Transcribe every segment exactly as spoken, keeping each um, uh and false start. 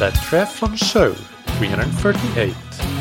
That Triathlon Show three thirty-eight.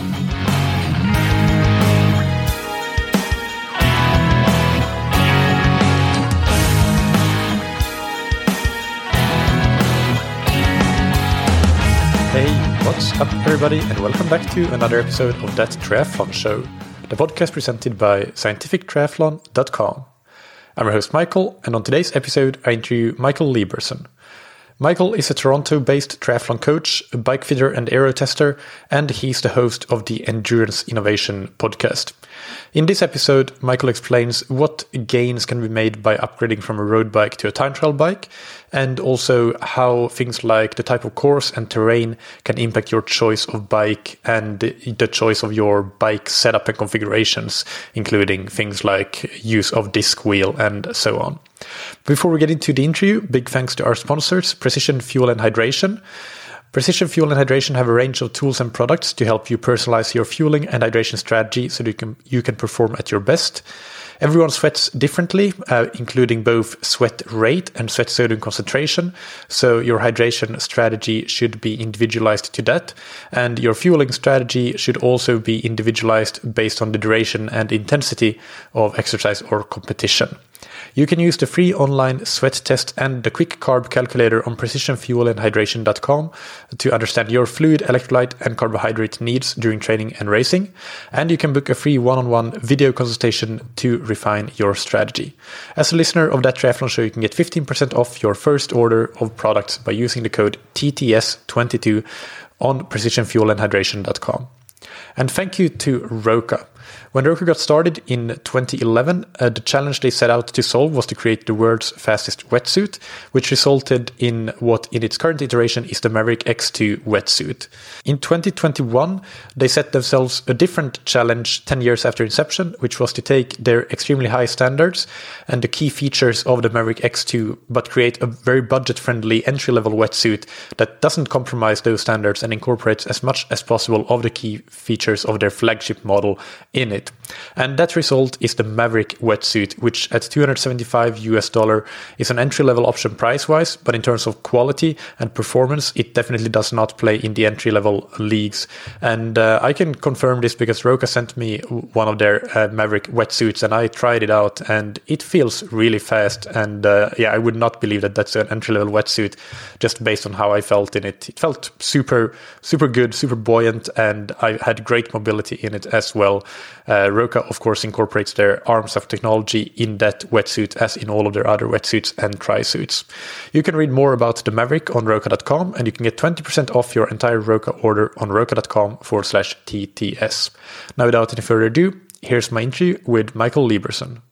Hey, what's up everybody, and welcome back to another episode of That Triathlon Show, the podcast presented by scientific triathlon dot com. I'm your host Michael, and on today's episode I interview Michael Lieberson. Michael is a Toronto-based triathlon coach, a bike fitter and aero tester, and he's the host of the Endurance Innovation podcast. In this episode, Michael explains what gains can be made by upgrading from a road bike to a time trial bike, and also how things like the type of course and terrain can impact your choice of bike and the choice of your bike setup and configurations, including things like use of disc wheel and so on. Before we get into the interview, big thanks to our sponsors, Precision Fuel and Hydration. Precision Fuel and Hydration have a range of tools and products to help you personalize your fueling and hydration strategy so that you can, you can perform at your best. Everyone sweats differently, uh, including both sweat rate and sweat sodium concentration. So your hydration strategy should be individualized to that. And your fueling strategy should also be individualized based on the duration and intensity of exercise or competition. You can use the free online sweat test and the quick carb calculator on precision fuel and hydration dot com to understand your fluid, electrolyte, and carbohydrate needs during training and racing. And you can book a free one-on-one video consultation to refine your strategy. As a listener of That Triathlon Show, you can get fifteen percent off your first order of products by using the code T T S twenty-two on precision fuel and hydration dot com. And thank you to Roka. When Roka got started in twenty eleven, uh, the challenge they set out to solve was to create the world's fastest wetsuit, which resulted in what in its current iteration is the Maverick X two wetsuit. In twenty twenty-one, they set themselves a different challenge ten years after inception, which was to take their extremely high standards and the key features of the Maverick X two, but create a very budget-friendly entry-level wetsuit that doesn't compromise those standards and incorporates as much as possible of the key features of their flagship model in it. And that result is the Maverick wetsuit, which at two hundred seventy-five US dollar is an entry-level option price-wise, but in terms of quality and performance, it definitely does not play in the entry-level leagues. And uh, I can confirm this because Roka sent me one of their uh, Maverick wetsuits, and I tried it out, and it feels really fast. And uh, yeah, I would not believe that that's an entry-level wetsuit just based on how I felt in it. It felt super, super good, super buoyant, and I had great mobility in it as well. Uh, Roka, of course, incorporates their arms of technology in that wetsuit as in all of their other wetsuits and tri-suits. You can read more about the Maverick on Roka dot com, and you can get twenty percent off your entire Roka order on Roka dot com forward slash T T S. Now, without any further ado, here's my interview with Michael Lieberson.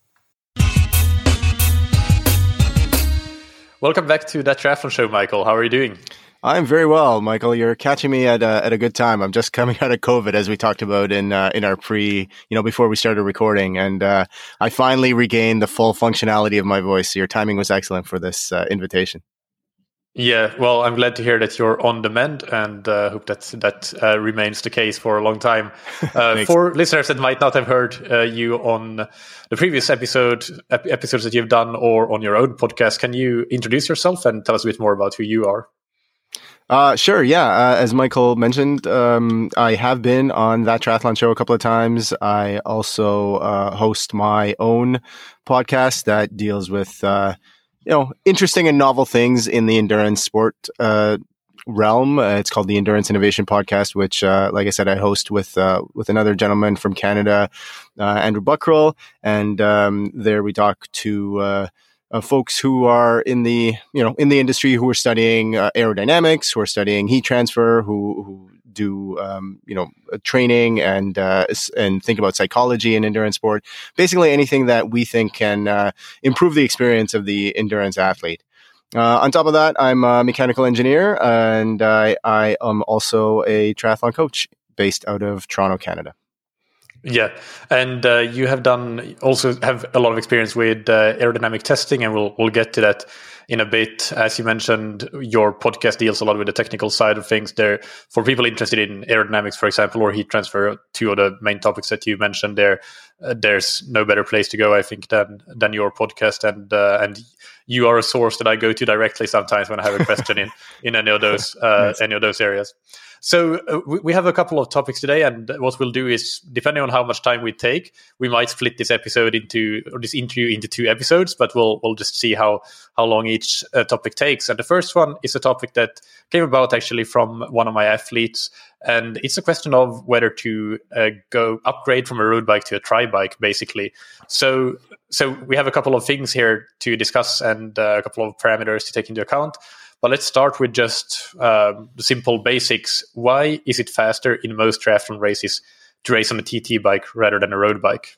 Welcome back to That Triathlon Show, Michael. How are you doing? I'm very well, Michael. You're catching me at a, at a good time. I'm just coming out of COVID, as we talked about in uh, in our pre, you know, before we started recording, and uh, I finally regained the full functionality of my voice. So your timing was excellent for this uh, invitation. Yeah, well, I'm glad to hear that you're on the mend, and uh, hope that that uh, remains the case for a long time. Uh, for listeners that might not have heard uh, you on the previous episode, ep- episodes that you've done, or on your own podcast, can you introduce yourself and tell us a bit more about who you are? Uh, sure. Yeah. Uh, as Michael mentioned, um, I have been on That Triathlon Show a couple of times. I also uh, host my own podcast that deals with, uh, you know, interesting and novel things in the endurance sport uh, realm. Uh, it's called the Endurance Innovation Podcast, which, uh, like I said, I host with uh, with another gentleman from Canada, uh, Andrew Buckroll, and um, there we talk to Uh, Uh, folks who are in the, you know, in the industry, who are studying uh, aerodynamics, who are studying heat transfer, who, who do, um, you know, training and, uh, and think about psychology in endurance sport. Basically anything that we think can uh, improve the experience of the endurance athlete. Uh, on top of that, I'm a mechanical engineer, and I, I am also a triathlon coach based out of Toronto, Canada. Yeah, and uh, you have done also have a lot of experience with uh, aerodynamic testing, and we'll we'll get to that. in a bit. As you mentioned, your podcast deals a lot with the technical side of things. There, for people interested in aerodynamics, for example, or heat transfer, two of the main topics that you mentioned there, uh, there's no better place to go, I think, than than your podcast. And uh, and you are a source that I go to directly sometimes when I have a question in in any of those uh, nice. any of those areas. So uh, we, we have a couple of topics today, and what we'll do is, depending on how much time we take, we might split this episode into, or this interview into two episodes, but we'll we'll just see how how long each uh, topic takes. And the first one is a topic that came about actually from one of my athletes, and it's a question of whether to uh, go upgrade from a road bike to a tri bike, basically. So so we have a couple of things here to discuss and uh, a couple of parameters to take into account. But let's start with just uh, the simple basics. Why is it faster in most triathlon races to race on a T T bike rather than a road bike?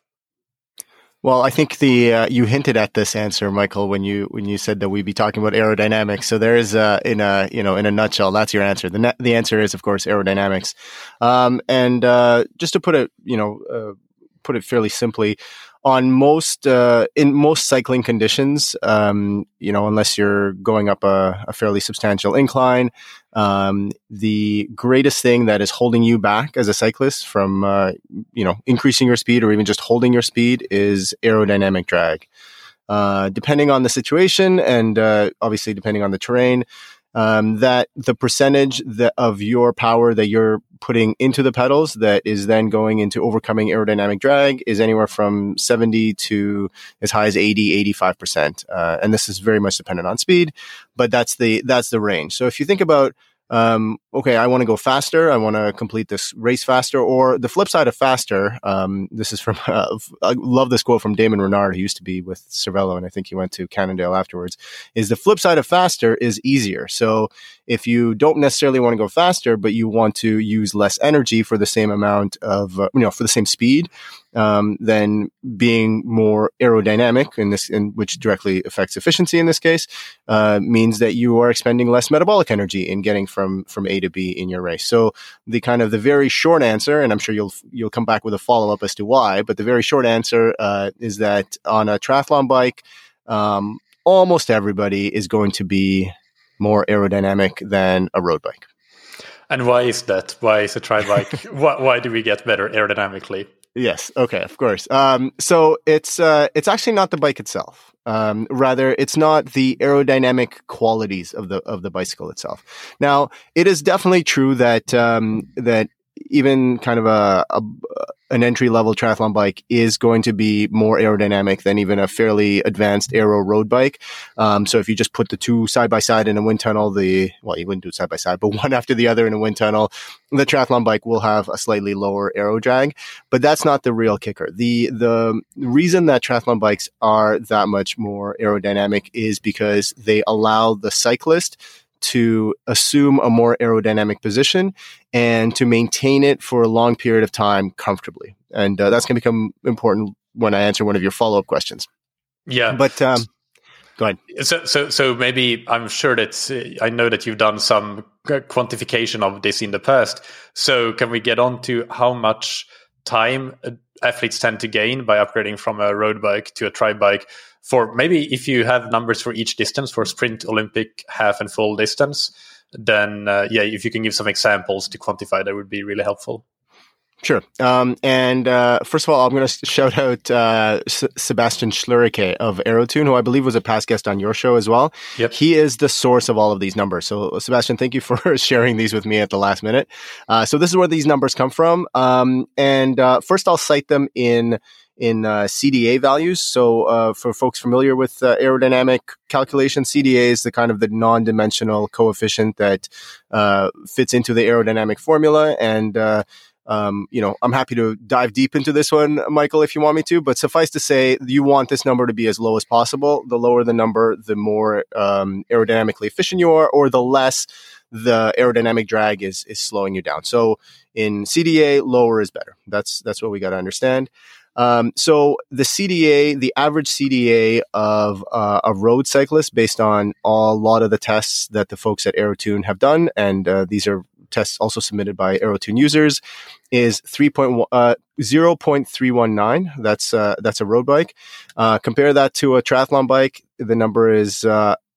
Well, I think the uh, you hinted at this answer, Michael, when you when you said that we'd be talking about aerodynamics. So there is, uh, in a you know in a nutshell, that's your answer. The ne- the answer is, of course, aerodynamics. Um, and uh, just to put it, you know, uh, put it fairly simply. On most, uh, in most cycling conditions, um, you know, unless you're going up a, a fairly substantial incline, um, the greatest thing that is holding you back as a cyclist from, uh, you know, increasing your speed or even just holding your speed is aerodynamic drag. Uh, depending on the situation and, uh, obviously depending on the terrain, um, that the percentage that of your power that you're putting into the pedals that is then going into overcoming aerodynamic drag is anywhere from seventy to as high as eighty, eighty-five percent. Uh, and this is very much dependent on speed, but that's the, that's the range. So if you think about, um, okay, I want to go faster. I want to complete this race faster, or the flip side of faster. Um, this is from, uh, I love this quote from Damon Renard, who used to be with Cervelo, and I think he went to Cannondale afterwards, is the flip side of faster is easier. So if you don't necessarily want to go faster, but you want to use less energy for the same amount of, uh, you know, for the same speed, um, then being more aerodynamic in this, in which directly affects efficiency in this case, uh, means that you are expending less metabolic energy in getting from, from A to B in your race. So the kind of the very short answer, and I'm sure you'll, you'll come back with a follow up as to why, but the very short answer, uh, is that on a triathlon bike, um, almost everybody is going to be more aerodynamic than a road bike. And why is that? Why is a tri bike? why, why do we get better aerodynamically? Yes. Okay. Of course. Um, so it's uh, it's actually not the bike itself. Um, rather, it's not the aerodynamic qualities of the of the bicycle itself. Now, it is definitely true that um, that even kind of a, a an entry level triathlon bike is going to be more aerodynamic than even a fairly advanced aero road bike. Um, so if you just put the two side by side in a wind tunnel, the well, you wouldn't do it side by side, but one after the other in a wind tunnel, the triathlon bike will have a slightly lower aero drag. But that's not the real kicker. The the reason that triathlon bikes are that much more aerodynamic is because they allow the cyclist to assume a more aerodynamic position and to maintain it for a long period of time comfortably. And uh, that's going to become important when I answer one of your follow-up questions. Yeah. But um, go ahead. So, so, so maybe I'm sure that uh, I know that you've done some quantification of this in the past. So can we get on to how much time athletes tend to gain by upgrading from a road bike to a tri bike? For maybe if you have numbers for each distance, for sprint, Olympic, half and full distance, then uh, yeah, if you can give some examples to quantify, that would be really helpful. Sure. Um, and uh, first of all, I'm going to shout out uh, S- Sebastian Schlurike of Aerotune, who I believe was a past guest on your show as well. Yep. He is the source of all of these numbers. So, Sebastian, thank you for sharing these with me at the last minute. Uh, so this is where these numbers come from. Um, and uh, first, I'll cite them in in uh, C D A values. So uh, for folks familiar with uh, aerodynamic calculation, C D A is the kind of the non-dimensional coefficient that uh, fits into the aerodynamic formula. And uh, Um, you know, I'm happy to dive deep into this one, Michael, if you want me to, but suffice to say, you want this number to be as low as possible. The lower the number, the more um, aerodynamically efficient you are, or the less the aerodynamic drag is is slowing you down. So in C D A, lower is better. That's that's what we got to understand. Um, so the C D A, the average C D A of uh, a road cyclist, based on a lot of the tests that the folks at Aerotune have done, and uh, these are tests also submitted by Aerotune users, is three point one, uh, zero point three one nine. That's uh, that's a road bike. Uh, compare that to a triathlon bike. The number is uh,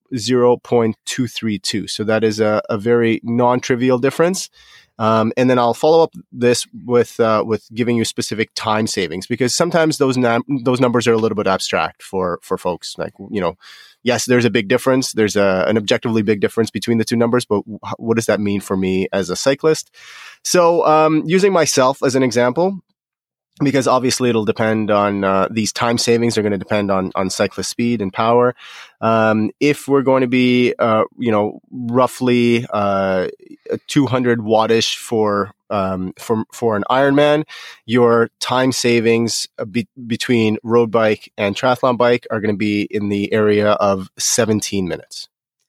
zero point two three two. So that is a, a very non-trivial difference. Um, and then I'll follow up this with uh, with giving you specific time savings, because sometimes those num- those numbers are a little bit abstract for for folks. Like, you know, yes, there's a big difference. There's a, an objectively big difference between the two numbers, but what does that mean for me as a cyclist? So um, using myself as an example, because obviously it'll depend on uh, these time savings are going to depend on on cyclist speed and power. Um, if we're going to be, uh, you know, roughly uh, two hundred wattish for um, for for an Ironman, your time savings be- between road bike and triathlon bike are going to be in the area of seventeen minutes.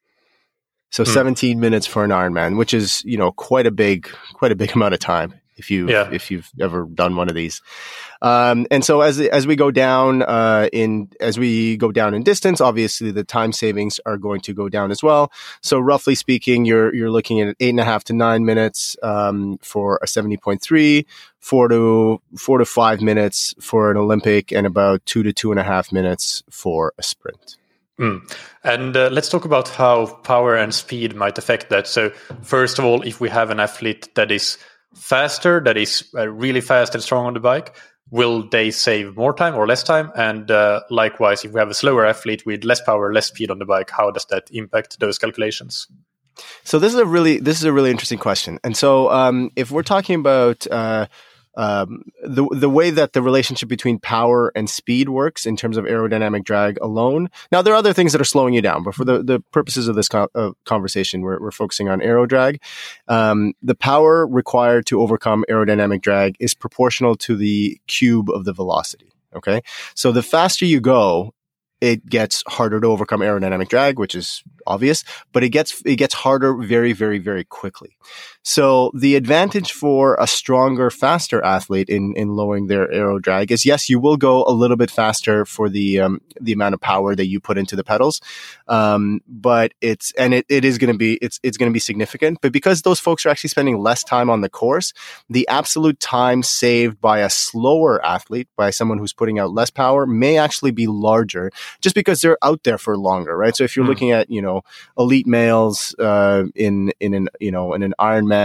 So hmm. seventeen minutes for an Ironman, which is, you know, quite a big quite a big amount of time. If you yeah. if you've ever done one of these, um, and so as as we go down uh, in as we go down in distance, obviously the time savings are going to go down as well. So roughly speaking, you're you're looking at eight and a half to nine minutes um, for a seventy point three, four to four to five minutes for an Olympic, and about two to two and a half minutes for a sprint. Mm. And uh, let's talk about how power and speed might affect that. So first of all, if we have an athlete that is faster, that is uh, really fast and strong on the bike, will they save more time or less time? And uh, likewise, if we have a slower athlete with less power, less speed on the bike, how does that impact those calculations? So this is a really this is a really interesting question. And so um, if we're talking about uh, um, the the way that the relationship between power and speed works in terms of aerodynamic drag alone. Now, there are other things that are slowing you down, but for the, the purposes of this co- uh, conversation, we're, we're focusing on aero drag. Um, the power required to overcome aerodynamic drag is proportional to the cube of the velocity. Okay, so the faster you go, it gets harder to overcome aerodynamic drag, which is obvious, but it gets it gets harder very, very, very quickly. So the advantage for a stronger, faster athlete in, in lowering their aero drag is, yes, you will go a little bit faster for the um, the amount of power that you put into the pedals, um, but it's and it, it is going to be it's it's going to be significant. But because those folks are actually spending less time on the course, the absolute time saved by a slower athlete, by someone who's putting out less power, may actually be larger, just because they're out there for longer, right? So if you're mm. looking at, you know, elite males uh, in in an you know in an Ironman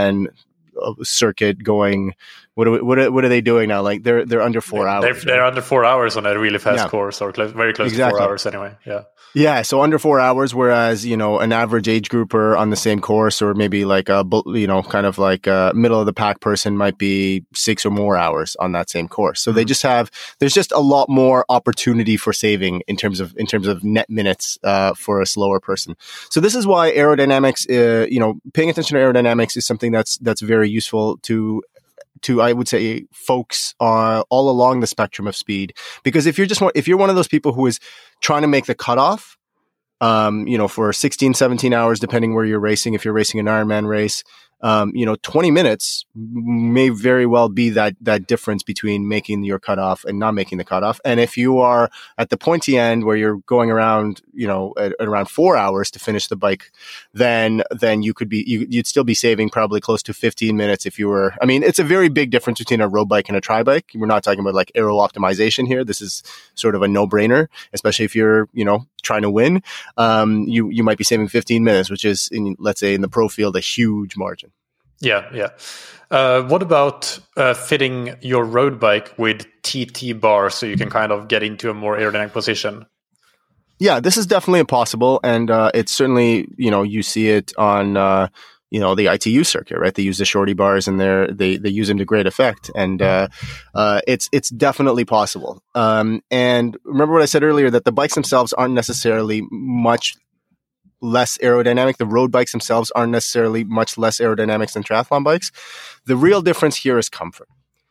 circuit going, what are, what are, what are they doing now? Like they're they're under four they're, hours. They're, they're right? under four hours on a really fast yeah. course, or close, very close exactly. to four hours anyway. Yeah. Yeah, so under four hours, whereas, you know, an average age grouper on the same course, or maybe like a, you know, kind of like a middle of the pack person might be six or more hours on that same course. So mm-hmm. they just have, there's just a lot more opportunity for saving in terms of, in terms of net minutes, uh, for a slower person. So this is why aerodynamics, uh, you know, paying attention to aerodynamics is something that's, that's very useful to, to, I would say, folks uh, all along the spectrum of speed. Because if you're just, if you're one of those people who is trying to make the cutoff, um, you know, for sixteen, seventeen hours, depending where you're racing, if you're racing an Ironman race, um, you know, twenty minutes may very well be that, that difference between making your cutoff and not making the cutoff. And if you are at the pointy end where you're going around, you know, at, at around four hours to finish the bike, then, then you could be, you, you'd still be saving probably close to fifteen minutes if you were, I mean, it's a very big difference between a road bike and a tri bike. We're not talking about like aero optimization here. This is sort of a no brainer, especially if you're, you know, trying to win. Um, you, you might be saving fifteen minutes, which is in, let's say in the pro field, a huge margin. Yeah, yeah. Uh, what about uh, fitting your road bike with T T bars so you can kind of get into a more aerodynamic position? Yeah, this is definitely possible, and uh, it's certainly, you know, you see it on uh, you know, the I T U circuit, right? They use the shorty bars, and they're, they they use them to great effect, and uh, uh, it's it's definitely possible. Um, and remember what I said earlier, that the bikes themselves aren't necessarily much less aerodynamic. The road bikes themselves aren't necessarily much less aerodynamics than triathlon bikes. The real difference here is comfort.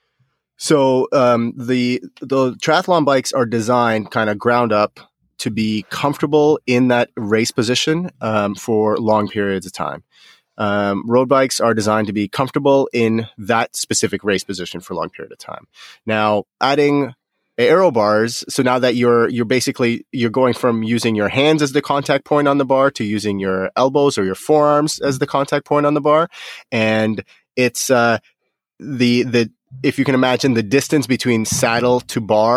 So um, the the triathlon bikes are designed kind of ground up to be comfortable in that race position um, for long periods of time. Um, road bikes are designed to be comfortable in that specific race position for a long period of time. Now, adding aero bars, so now that you're you're basically you're going from using your hands as the contact point on the bar to using your elbows or your forearms as the contact point on the bar, and it's uh, the the if you can imagine the distance between saddle to bar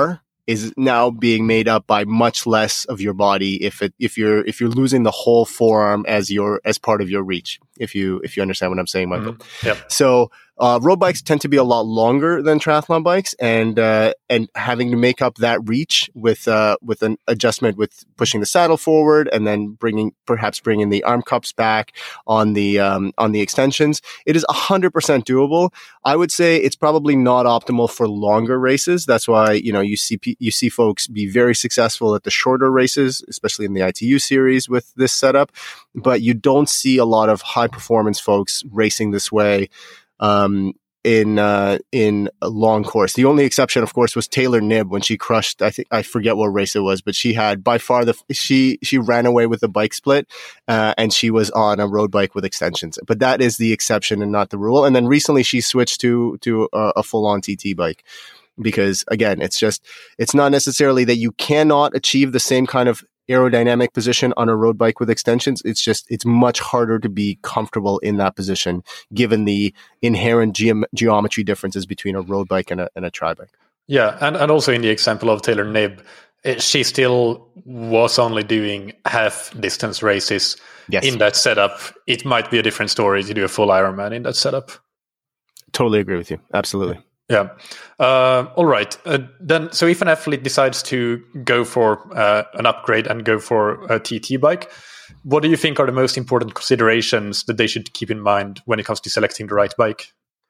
is now being made up by much less of your body if it if you're if you're losing the whole forearm as your as part of your reach. If you if you understand what I'm saying, Michael. Mm-hmm. Yep. So uh, road bikes tend to be a lot longer than triathlon bikes, and uh, and having to make up that reach with uh, with an adjustment with pushing the saddle forward and then bringing perhaps bringing the arm cups back on the um, on the extensions, it is one hundred percent doable. I would say it's probably not optimal for longer races. That's why you know you see you see folks be very successful at the shorter races, especially in the I T U series with this setup. But you don't see a lot of high performance folks racing this way um, in uh, in a long course. The only exception, of course, was Taylor Knibb when she crushed. I think I forget what race it was, but she had by far the she she ran away with the bike split, uh, and she was on a road bike with extensions. But that is the exception and not the rule. And then recently she switched to to a, a full on T T bike. Because again, it's just, it's not necessarily that you cannot achieve the same kind of aerodynamic position on a road bike with extensions. It's just, it's much harder to be comfortable in that position given the inherent geom- geometry differences between a road bike and a, and a tri bike. Yeah. And, and also in the example of Taylor Knibb, it, she still was only doing half distance races yes. in that setup. It might be a different story to do a full Ironman in that setup. Totally agree with you. Absolutely. Yeah. Uh, all right. Uh, then, so if an athlete decides to go for uh, an upgrade and go for a T T bike, what do you think are the most important considerations that they should keep in mind when it comes to selecting the right bike?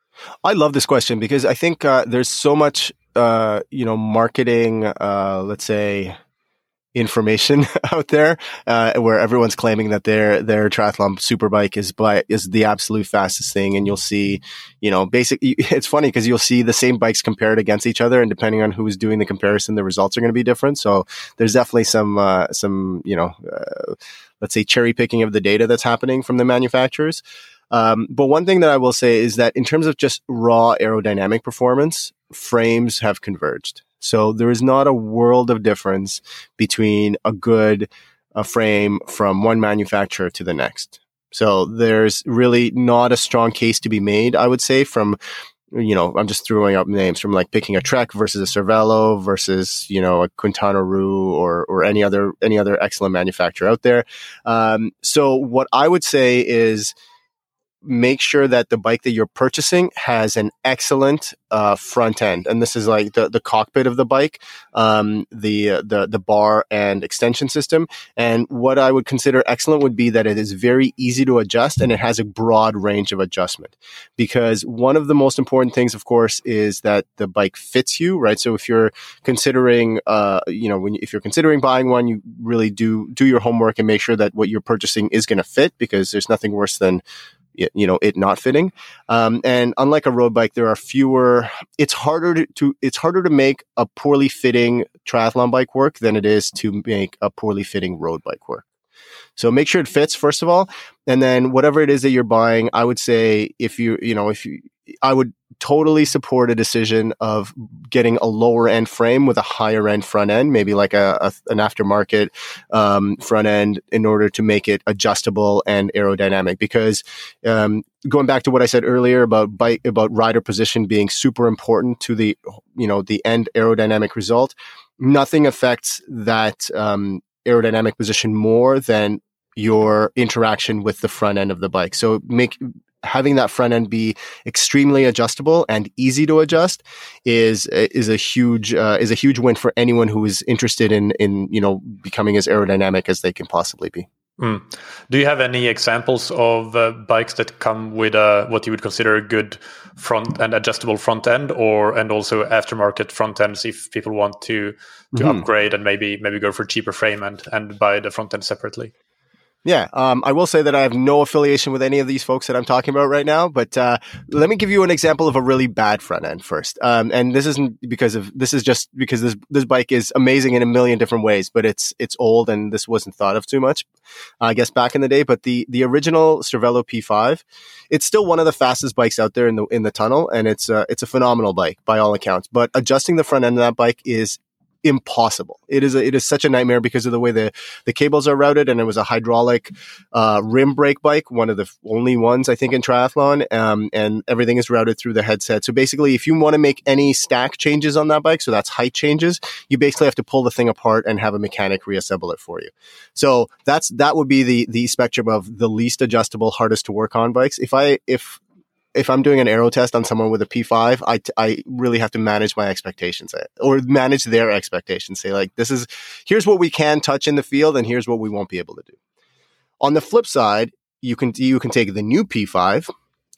I love this question because I think uh, there's so much, uh, you know, marketing, uh, let's say, information out there uh, where everyone's claiming that their their triathlon superbike is by is the absolute fastest thing, and you'll see, you know, basically it's funny because you'll see the same bikes compared against each other, and depending on who's doing the comparison, the results are going to be different. So there's definitely some uh, some you know uh, let's say cherry picking of the data that's happening from the manufacturers. Um, but one thing that I will say is that in terms of just raw aerodynamic performance, frames have converged. So there is not a world of difference between a good uh, frame from one manufacturer to the next. So there's really not a strong case to be made, I would say, from, you know, I'm just throwing up names from like picking a Trek versus a Cervelo versus, you know, a Quintana Roo or, or any other, any other excellent manufacturer out there. Um, so what I would say is, make sure that the bike that you're purchasing has an excellent uh, front end, and this is like the, the cockpit of the bike, um, the uh, the the bar and extension system. And what I would consider excellent would be that it is very easy to adjust and it has a broad range of adjustment. Because one of the most important things, of course, is that the bike fits you, right? So if you're considering, uh, you know, when you, if you're considering buying one, you really do do your homework and make sure that what you're purchasing is going to fit, because there's nothing worse than you know, it not fitting. Um, and unlike a road bike, there are fewer, it's harder to, to, it's harder to make a poorly fitting triathlon bike work than it is to make a poorly fitting road bike work. So make sure it fits, first of all. And then whatever it is that you're buying, I would say if you, you know, if you, I would totally support a decision of getting a lower end frame with a higher end front end, maybe like a, a an aftermarket um, front end, in order to make it adjustable and aerodynamic. Because um, going back to what I said earlier about bike, about rider position being super important to the, you know, the end aerodynamic result, nothing affects that um, aerodynamic position more than your interaction with the front end of the bike. So make having that front end be extremely adjustable and easy to adjust is is a huge uh, is a huge win for anyone who is interested in in you know becoming as aerodynamic as they can possibly be. Mm. Do you have any examples of uh, bikes that come with a, what you would consider a good front and adjustable front end, or and also aftermarket front ends if people want to to mm-hmm. upgrade and maybe maybe go for a cheaper frame and and buy the front end separately? Yeah, um, I will say that I have no affiliation with any of these folks that I'm talking about right now, but uh, let me give you an example of a really bad front end first. Um, and this isn't because of, this is just because this this bike is amazing in a million different ways, but it's it's old and this wasn't thought of too much, I guess, back in the day. But the the original Cervelo P five, it's still one of the fastest bikes out there in the in the tunnel, and it's uh, it's a phenomenal bike by all accounts. But adjusting the front end of that bike is impossible. It is a, it is such a nightmare because of the way the, the cables are routed, and it was a hydraulic uh, rim brake bike, one of the only ones I think in triathlon, um, and everything is routed through the headset. So basically, if you want to make any stack changes on that bike, so that's height changes, you basically have to pull the thing apart and have a mechanic reassemble it for you. So that's that would be the the spectrum of the least adjustable, hardest to work on bikes. If I if If I'm doing an aero test on someone with a P five, I, I really have to manage my expectations or manage their expectations. Say like, this is, here's what we can touch in the field and here's what we won't be able to do. On the flip side, you can, you can take the new P five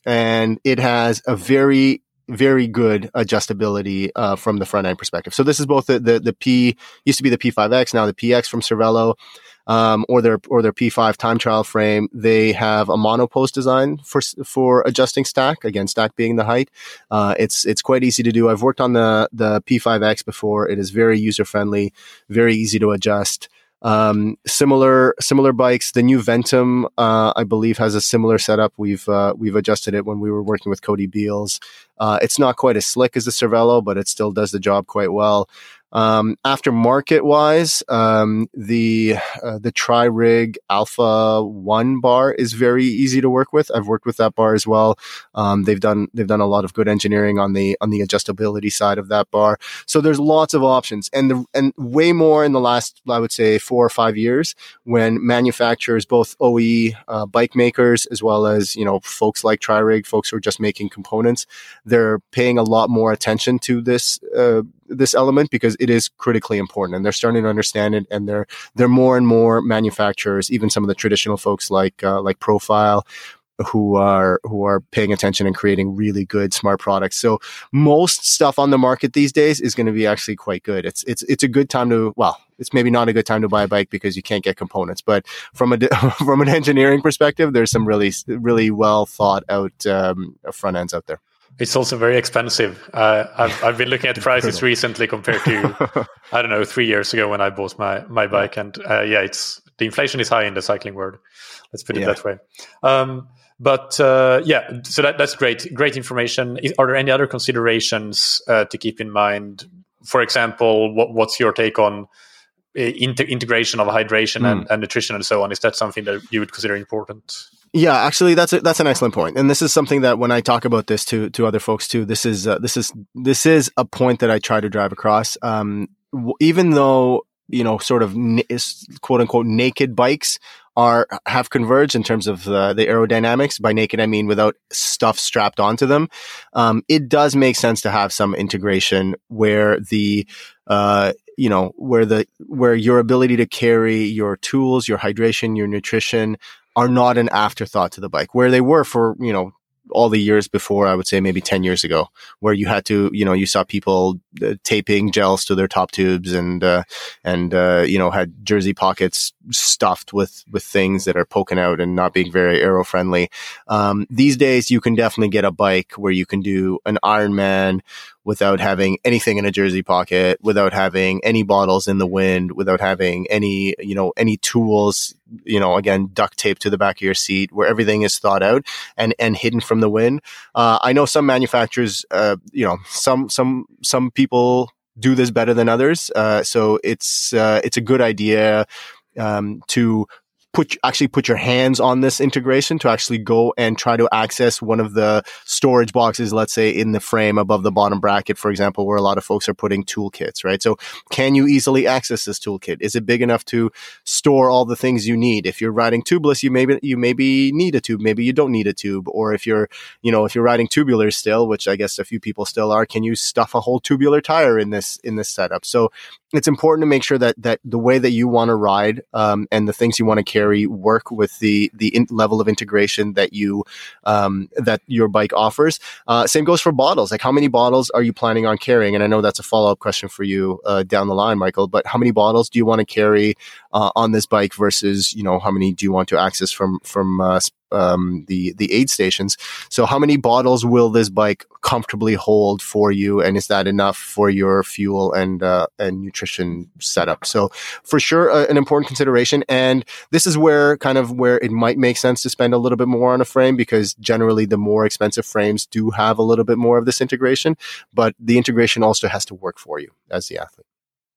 and it has a very, very good adjustability uh, from the front end perspective. So this is both the, the, the P, used to be the P five X, now the P X from Cervelo. Um, or their or their P five time trial frame. They have a monopost design for for adjusting stack. Again, stack being the height. Uh, it's it's quite easy to do. I've worked on the the P five X before. It is very user friendly, very easy to adjust. Um, similar similar bikes. The new Ventum, uh, I believe, has a similar setup. We've uh, we've adjusted it when we were working with Cody Beals. Uh, it's not quite as slick as the Cervelo, but it still does the job quite well. Um, aftermarket wise, um, the, uh, the Tri-Rig Alpha One bar is very easy to work with. I've worked with that bar as well. Um, they've done, they've done a lot of good engineering on the, on the adjustability side of that bar. So there's lots of options and the, and way more in the last, I would say four or five years when manufacturers, both O E, uh, bike makers, as well as, you know, folks like Tri-Rig, folks who are just making components, they're paying a lot more attention to this, uh, this element because it is critically important and they're starting to understand it. And they're, they're more and more manufacturers, even some of the traditional folks like, uh, like Profile, who are, who are paying attention and creating really good smart products. So most stuff on the market these days is going to be actually quite good. It's, it's, it's a good time to, well, it's maybe not a good time to buy a bike because you can't get components, but from a, from an engineering perspective, there's some really, really well thought out, um, front ends out there. It's also very expensive. Uh, I've, I've been looking at prices recently compared to, I don't know, three years ago when I bought my, my bike. And uh, yeah, it's the inflation is high in the cycling world. Let's put it yeah. that way. Um, but uh, yeah, so that, that's great. Great information. Is, are there any other considerations uh, to keep in mind? For example, what, what's your take on uh, inter- integration of hydration mm. and, and nutrition and so on? Is that something that you would consider important? Yeah, actually, that's a, that's an excellent point, and this is something that when I talk about this to to other folks too, this is uh, this is this is a point that I try to drive across. Um, w- even though you know, sort of n- quote unquote naked bikes are have converged in terms of uh, the aerodynamics. By naked, I mean without stuff strapped onto them. Um, it does make sense to have some integration where the uh, you know where the where your ability to carry your tools, your hydration, your nutrition are not an afterthought to the bike, where they were for, you know, all the years before, I would say maybe ten years ago, where you had to, you know, you saw people uh, taping gels to their top tubes and, uh, and, uh, you know, had jersey pockets stuffed with, with things that are poking out and not being very aero friendly. Um, these days you can definitely get a bike where you can do an Ironman without having anything in a jersey pocket, without having any bottles in the wind, without having any, you know, any tools, you know, again, duct tape to the back of your seat, where everything is thought out and, and hidden from the wind. Uh, I know some manufacturers, uh, you know, some, some, some people do this better than others. Uh, so it's, uh, it's a good idea, um, to put, actually put your hands on this integration to actually go and try to access one of the storage boxes, let's say in the frame above the bottom bracket, for example, where a lot of folks are putting toolkits, right? So can you easily access this toolkit? Is it big enough to store all the things you need? If you're riding tubeless, you maybe, you maybe need a tube. Maybe you don't need a tube. Or if you're, you know, if you're riding tubular still, which I guess a few people still are, can you stuff a whole tubular tire in this, in this setup? So it's important to make sure that, that the way that you want to ride, um, and the things you want to carry work with the, the in- level of integration that you, um, that your bike offers. Uh, same goes for bottles. Like, how many bottles are you planning on carrying? And I know that's a follow-up question for you, uh, down the line, Michael, but how many bottles do you want to carry, uh, on this bike versus, you know, how many do you want to access from, from, uh, um, the, the aid stations? So how many bottles will this bike comfortably hold for you? And is that enough for your fuel and, uh, and nutrition setup? So for sure, uh, an important consideration. And this is where kind of where it might make sense to spend a little bit more on a frame, because generally the more expensive frames do have a little bit more of this integration, but the integration also has to work for you as the athlete.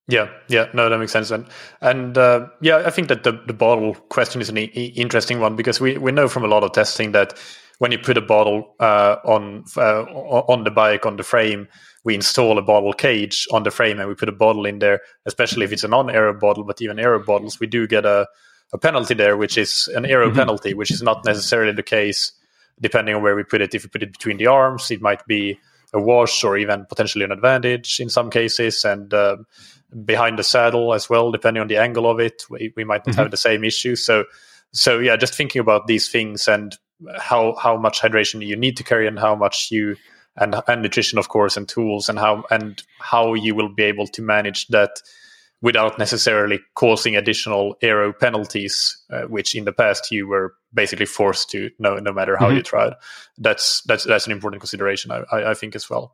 Yeah, yeah, no, that makes sense. And and uh, yeah, I think that the, the bottle question is an e- interesting one, because we, we know from a lot of testing that when you put a bottle uh, on uh, on the bike, on the frame, we install a bottle cage on the frame and we put a bottle in there, especially if it's a non-aero bottle, but even aero bottles, we do get a, a penalty there, which is an aero mm-hmm. penalty, which is not necessarily the case depending on where we put it. If we put it between the arms, it might be a wash or even potentially an advantage in some cases, and uh, behind the saddle as well, depending on the angle of it, we, we might not mm-hmm. have the same issue. So, so yeah, just thinking about these things and how how much hydration you need to carry, and how much you and and nutrition, of course, and tools, and how and how you will be able to manage that without necessarily causing additional aero penalties, uh, which in the past you were basically forced to, no no matter how mm-hmm. you tried. That's that's that's an important consideration, I, I, I think, as well.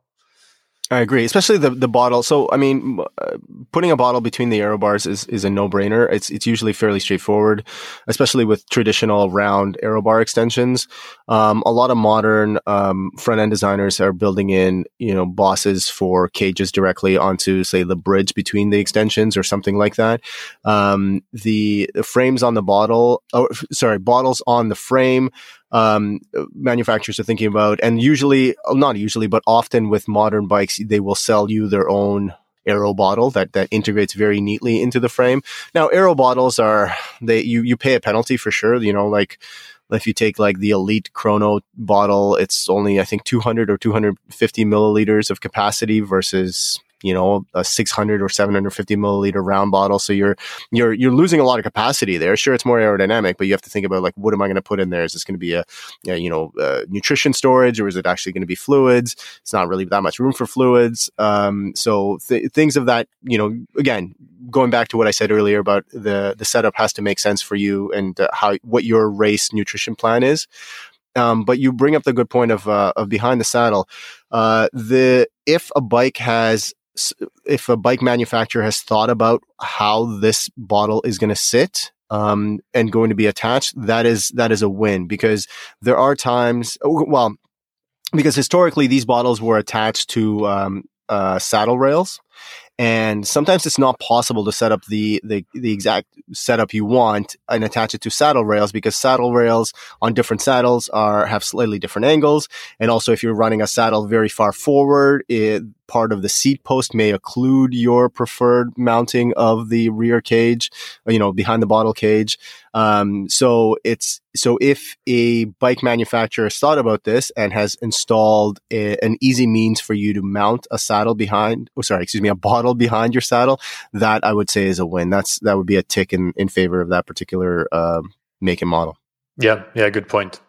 I agree, especially the the bottle. So, I mean, uh, putting a bottle between the aero bars is, is a no-brainer. It's it's usually fairly straightforward, especially with traditional round aero bar extensions. Um, a lot of modern um, front-end designers are building in, you know, bosses for cages directly onto, say, the bridge between the extensions or something like that. Um, the, the frames on the bottle, oh, sorry, bottles on the frame, um, manufacturers are thinking about, and usually, not usually, but often with modern bikes, they will sell you their own aero bottle that, that integrates very neatly into the frame. Now, aero bottles are, they, you, you pay a penalty for sure. You know, like if you take like the Elite Chrono bottle, it's only, I think, two hundred or two hundred fifty milliliters of capacity versus, you know, a six hundred or seven hundred fifty milliliter round bottle. So you're, you're, you're losing a lot of capacity there. Sure, it's more aerodynamic, but you have to think about, like, what am I going to put in there? Is this going to be a, a you know, uh, nutrition storage, or is it actually going to be fluids? It's not really that much room for fluids. Um, so th- things of that, you know, again, going back to what I said earlier about the, the setup has to make sense for you and uh, how, what your race nutrition plan is. Um, but you bring up the good point of, uh, of behind the saddle. Uh, the, if a bike has, if a bike manufacturer has thought about how this bottle is going to sit um, and going to be attached, that is that is a win, because there are times, well, because historically these bottles were attached to um, uh, saddle rails. And sometimes it's not possible to set up the, the, the exact setup you want and attach it to saddle rails, because saddle rails on different saddles are, have slightly different angles. And also, if you're running a saddle very far forward, it, part of the seat post may occlude your preferred mounting of the rear cage, you know, behind the bottle cage. Um, so it's, so if a bike manufacturer has thought about this and has installed a, an easy means for you to mount a saddle behind, oh, sorry, excuse me, a bottle behind your saddle, that I would say is a win. That's, that would be a tick in, in favor of that particular, um, make and model. Yeah. Yeah. Good point.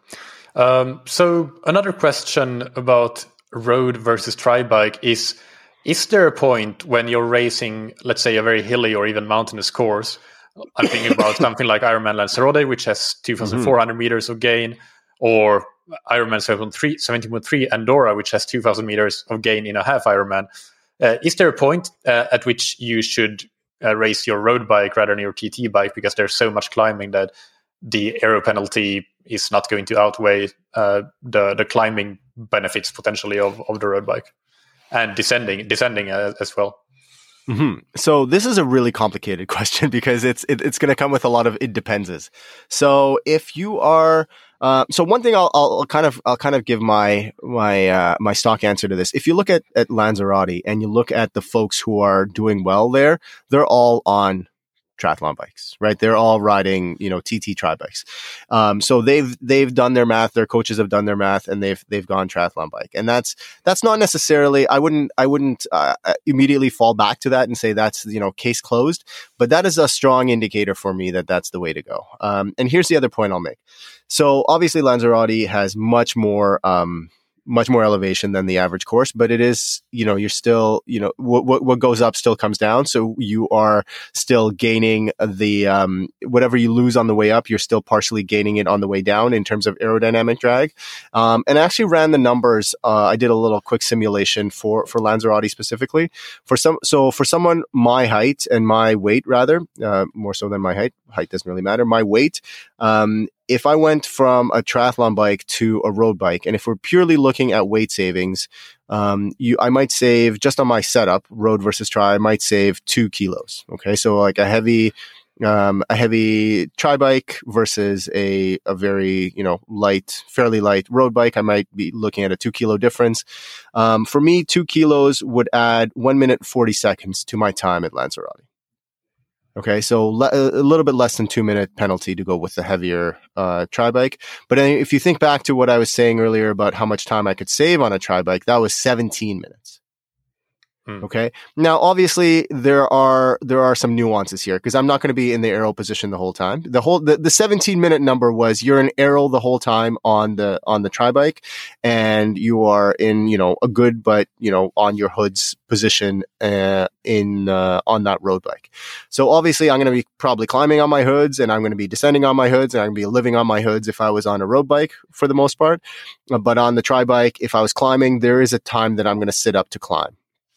Um, so another question about road versus tri bike is, is there a point when you're racing, let's say, a very hilly or even mountainous course? I'm thinking about something like Ironman Lanzarote, which has two thousand four hundred mm-hmm. meters of gain, or Ironman seventeen point three Andorra, which has two thousand meters of gain in a half Ironman. Uh, is there a point uh, at which you should uh, race your road bike rather than your T T bike, because there's so much climbing that the aero penalty is not going to outweigh uh, the the climbing benefits potentially of, of the road bike, and descending descending uh, as well? Mm-hmm. So this is a really complicated question, because it's it, it's going to come with a lot of it depenses. So if you are, uh, so one thing I'll, I'll kind of I'll kind of give my my uh, my stock answer to this. If you look at at Lanzarote and you look at the folks who are doing well there, they're all on triathlon bikes, right? They're all riding, you know, T T tri bikes. Um, so they've, they've done their math, their coaches have done their math, and they've, they've gone triathlon bike. And that's, that's not necessarily, I wouldn't, I wouldn't, uh, immediately fall back to that and say that's, you know, case closed, but that is a strong indicator for me that that's the way to go. Um, and here's the other point I'll make. So obviously Lanzarote has much more, um, much more elevation than the average course, but it is, you know, you're still, you know, what, what, what goes up still comes down. So you are still gaining the, um, whatever you lose on the way up, you're still partially gaining it on the way down in terms of aerodynamic drag. Um, and I actually ran the numbers. Uh, I did a little quick simulation for, for Lanzarote specifically for some, so for someone my height and my weight rather, uh, more so than my height, height doesn't really matter. My weight, um, if I went from a triathlon bike to a road bike, and if we're purely looking at weight savings, um, you, I might save just on my setup, road versus tri, I might save two kilos. Okay. So like a heavy, um, a heavy tri bike versus a, a very, you know, light, fairly light road bike, I might be looking at a two kilo difference. Um, for me, two kilos would add one minute, forty seconds to my time at Lanzarote. Okay, so le- a little bit less than two minute penalty to go with the heavier uh, tri bike. But if you think back to what I was saying earlier about how much time I could save on a tri bike, that was seventeen minutes. Hmm. Okay. Now, obviously, there are there are some nuances here because I'm not going to be in the aero position the whole time. The whole the, the seventeen minute number was you're in aero the whole time on the on the tri bike, and you are in you know a good but you know on your hood's position uh, in uh, on that road bike. So obviously, I'm going to be probably climbing on my hoods, and I'm going to be descending on my hoods, and I'm going to be living on my hoods if I was on a road bike for the most part. But on the tri bike, if I was climbing, there is a time that I'm going to sit up to climb.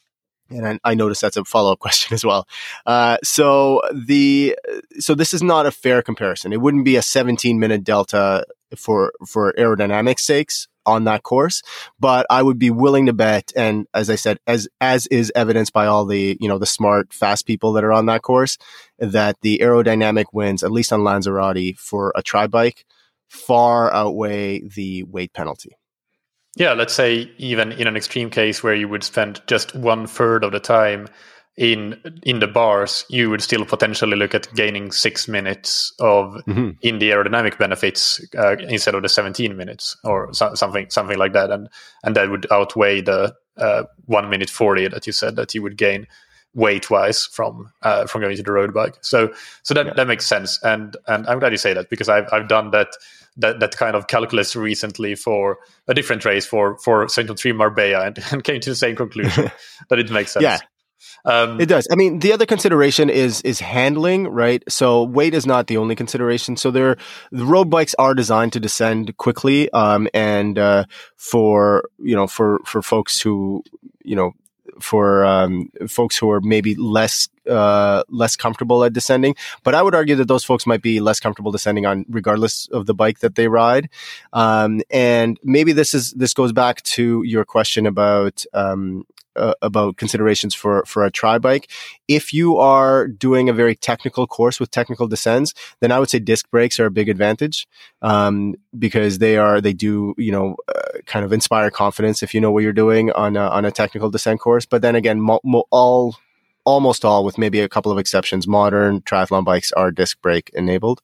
And I, I noticed that's a follow-up question as well. Uh, so the so this is not a fair comparison. It wouldn't be a seventeen minute delta for for aerodynamics sakes on that course, but I would be willing to bet, and as I said, as as is evidenced by all the you know the smart, fast people that are on that course, that the aerodynamic wins, at least on Lanzarote for a tri bike, far outweigh the weight penalty. Yeah, let's say even in an extreme case where you would spend just one third of the time in in the bars, you would still potentially look at gaining six minutes of mm-hmm. in the aerodynamic benefits uh, instead of the seventeen minutes or so, something something like that, and and that would outweigh the uh, one minute forty that you said that you would gain weight wise from uh, from going to the road bike. So so that, yeah. that makes sense, and and I'm glad you say that because I've I've done that. That, that kind of calculus recently for a different race for for Saint Three Marbella and, and came to the same conclusion that it makes sense. Yeah, um, it does. I mean, the other consideration is is handling, right? So weight is not the only consideration. So there, the road bikes are designed to descend quickly, um, and uh, for you know for for folks who you know. for um, folks who are maybe less uh, less comfortable at descending. But I would argue that those folks might be less comfortable descending on regardless of the bike that they ride. Um, and maybe this is this goes back to your question about um, uh, about considerations for, for a tri bike. If you are doing a very technical course with technical descents, then I would say disc brakes are a big advantage um, because they are they do you know uh, kind of inspire confidence if you know what you're doing on a, on a technical descent course. But then again, mo- mo- all almost all, with maybe a couple of exceptions, modern triathlon bikes are disc brake enabled.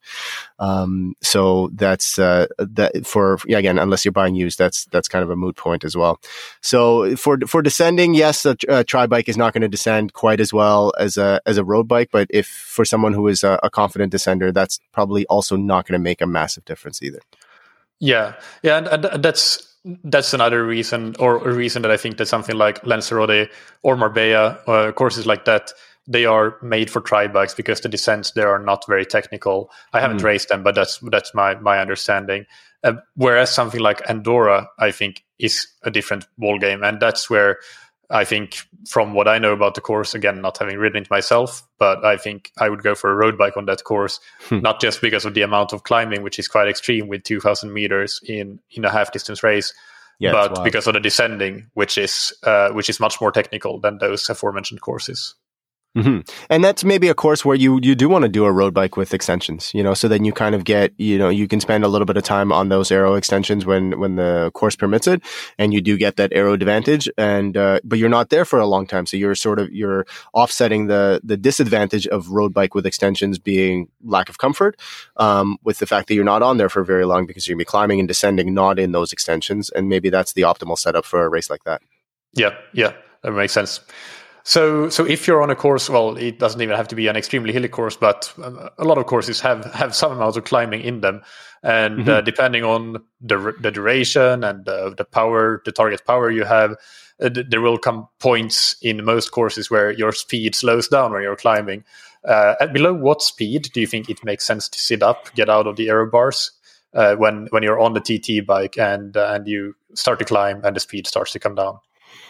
Um, so that's uh, that for yeah, again, unless you're buying used, that's that's kind of a moot point as well. So for for descending, yes, a, a tri bike is not going to descend quite as well as a as a road bike. But if for someone who is a, a confident descender, that's probably also not going to make a massive difference either. Yeah, yeah, and, and that's. That's another reason, or a reason that I think that something like Lanzarote or Marbella, uh, courses like that, they are made for tri bikes because the descents there are not very technical. I haven't mm. raced them, but that's that's my my understanding. Uh, whereas something like Andorra, I think, is a different ballgame, and that's where I think, from what I know about the course, again, not having ridden it myself, but I think I would go for a road bike on that course, hmm. not just because of the amount of climbing, which is quite extreme with two thousand meters in, in a half distance race, yeah, but because of the descending, which is uh, which is much more technical than those aforementioned courses. Mm-hmm. And that's maybe a course where you, you do want to do a road bike with extensions, you know, so then you kind of get, you know, you can spend a little bit of time on those aero extensions when, when the course permits it, and you do get that aero advantage. And, uh, but you're not there for a long time. So you're sort of, you're offsetting the, the disadvantage of road bike with extensions being lack of comfort, um, with the fact that you're not on there for very long because you're going to be climbing and descending, not in those extensions. And maybe that's the optimal setup for a race like that. Yeah. Yeah. That makes sense. So, so if you're on a course, well, it doesn't even have to be an extremely hilly course, but a lot of courses have, have some amount of climbing in them, and mm-hmm. uh, depending on the the duration and uh, the power, the target power you have, uh, there will come points in most courses where your speed slows down when you're climbing. Uh, at below what speed do you think it makes sense to sit up, get out of the aero bars uh, when when you're on the T T bike and uh, and you start to climb and the speed starts to come down?